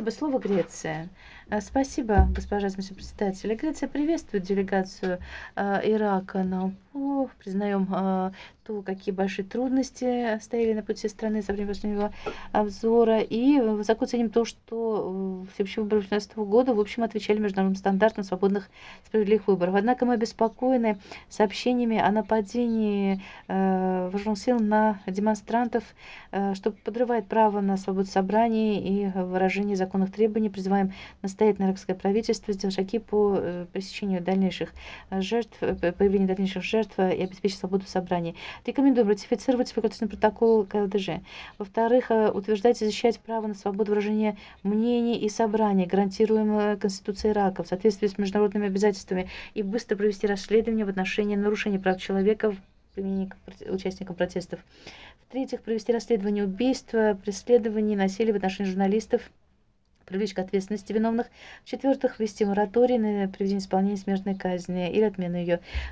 Спасибо. Слово Греция. Спасибо, госпожа заместитель-председатель. Греция приветствует делегацию Ирака на ОПО. Признаем то, какие большие трудности стояли на пути страны со времени последнего обзора. И высоко ценим то, что всеобщие выборы 2015 года, в общем, отвечали международным стандартам свободных, справедливых выборов. Однако мы обеспокоены сообщениями о нападении вооруженных сил на демонстрантов, что подрывает право на свободу собраний и выражение законных требований. Призываем настоятельно иракское правительство сделать шаги по пресечению дальнейших жертв, появления дальнейших жертв и обеспечить свободу собраний. Рекомендуем ратифицировать факультативный протокол КЛДЖ. Во-вторых, утверждать и защищать право на свободу выражения мнений и собраний, гарантируемое Конституцией Ирака в соответствии с международными обязательствами, и быстро провести расследование в отношении нарушений прав человека в применении к участникам протестов. В-третьих, провести расследование убийства, преследований, насилия в отношении журналистов, привлечь к ответственности виновных. В-четвертых, ввести мораторий на проведение исполнения смертной казни или отмену ее.